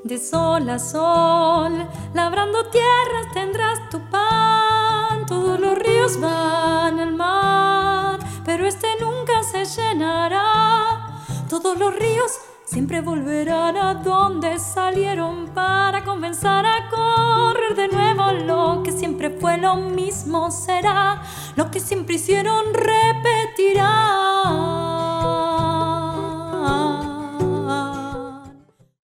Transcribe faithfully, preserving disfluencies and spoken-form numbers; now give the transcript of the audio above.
De sol a sol, labrando tierras tendrás tu pan. Todos los ríos van al mar, pero este nunca se llenará. Todos los ríos siempre volverán a donde salieron para comenzar a correr de nuevo. Lo que siempre fue lo mismo será, lo que siempre hicieron repetirá.